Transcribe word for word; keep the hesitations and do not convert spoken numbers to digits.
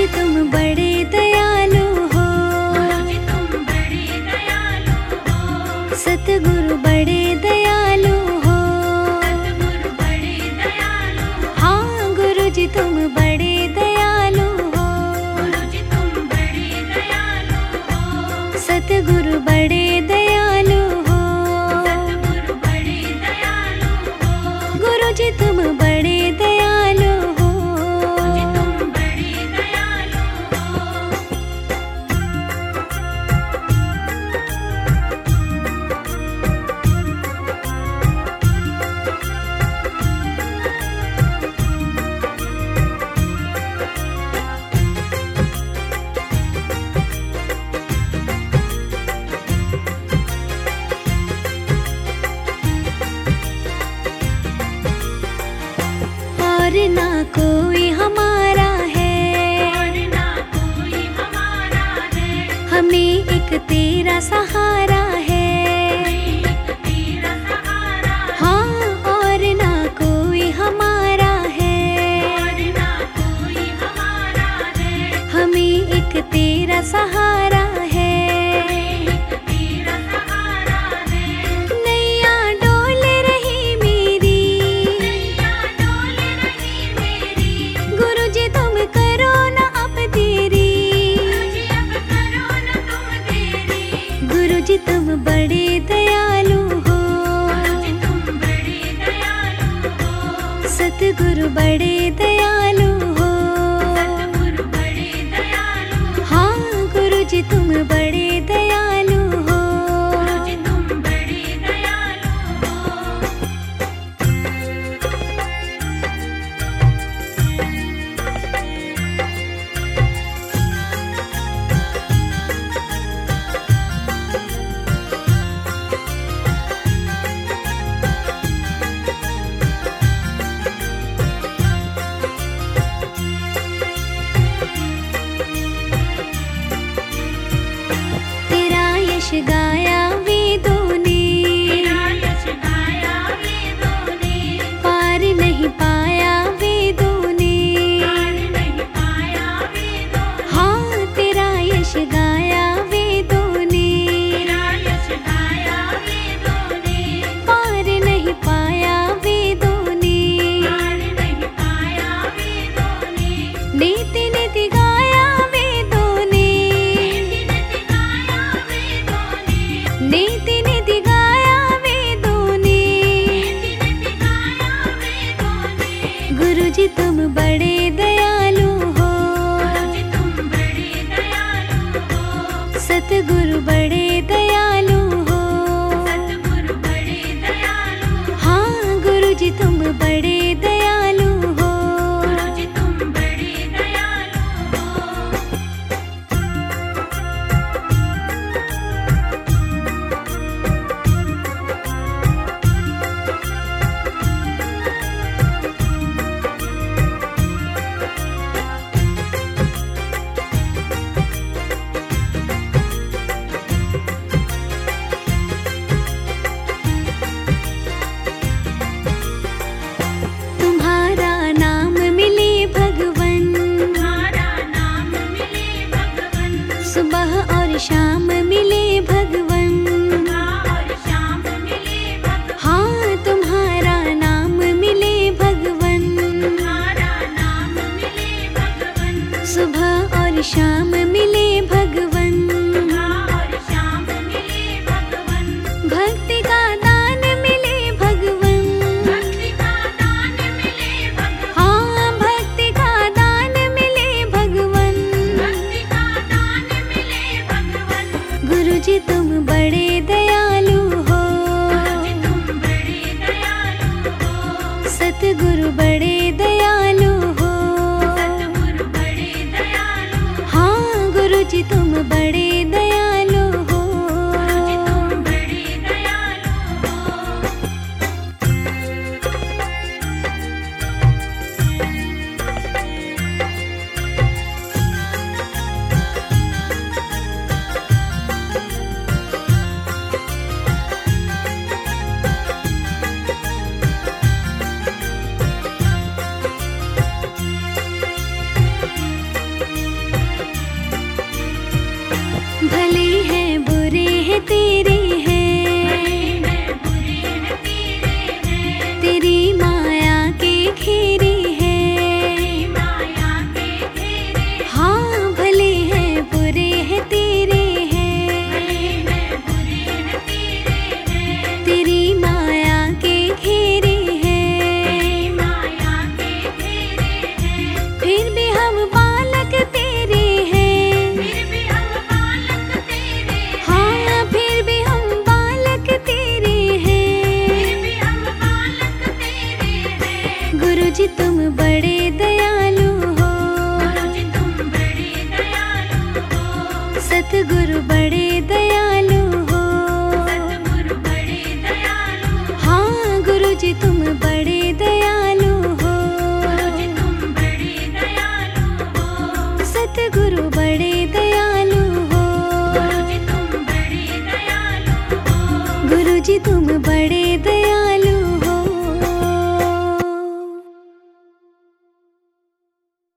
तुम बड़े दयालु हो, गुरुजी तुम बड़े दयालु हो, सतगुरु बड़े दयालु हो। सतगुरु बड़े दयालु हो, हाँ गुरुजी तुम बड़े दयालु हो, गुरुजी तुम बड़े दयालु हो, सतगुरु बड़े दयालु हो। सतगुरु बड़े दयालु हो, गुरुजी तुम बड़े दयालु हो। गुरुजी तुम बड़े दयालु हो। और ना कोई हमारा है, और ना कोई हमारा है, हमें एक तेरा सहारा है। एक तेरा सहारा, हाँ और ना कोई हमारा है, और ना कोई हमारा है, हमें एक तेरा सहारा है। एक तेरा सहारा है। नैया डोल रही मेरी, नैया डोल रही मेरी, गुरुजी तुम करो ना अब देरी, गुरुजी अब करो न तुम देरी, गुरुजी सतगुरु बड़े दयालु हो। सतगुरु बड़े दयालु हो। हाँ गुरु जी तुम बड़े दयालु हो। गुरु जी तुम बड़े दयालु हो। सतगुरु बड़े दयालु हो। गुरु जी तुम बड़े दयालु हो। गुरु जी तुम